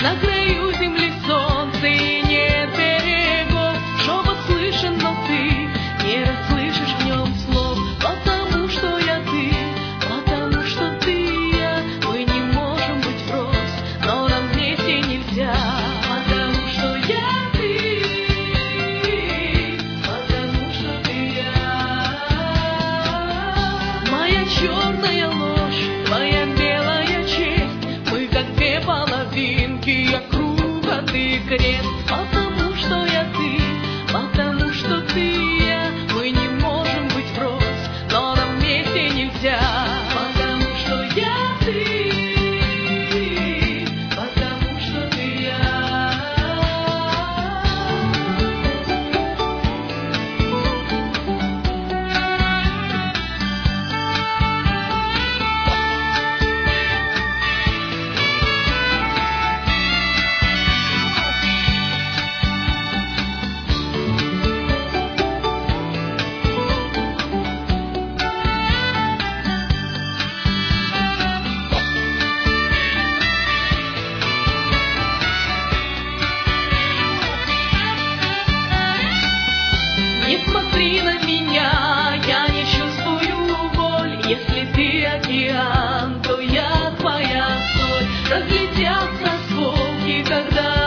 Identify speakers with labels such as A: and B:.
A: На краю земли солнце и нет берегов. Шепот слышен, но ты не расслышишь в нем слов. Потому что я ты, потому что ты и я. Мы не можем быть врозь, но нам вместе нельзя. Потому что я ты, потому что ты я. Моя черная ложь, твоя белая честь. Мы как две половинки, я круг, а ты крест. Потому что я ты, потому что ты и я. Мы не можем быть врозь, но нам вместе нельзя. Потому что я ты, потому что ты я. Не смотри на меня, я не чувствую боль. Если ты океан, то я твоя соль. Разлетятся осколки, когда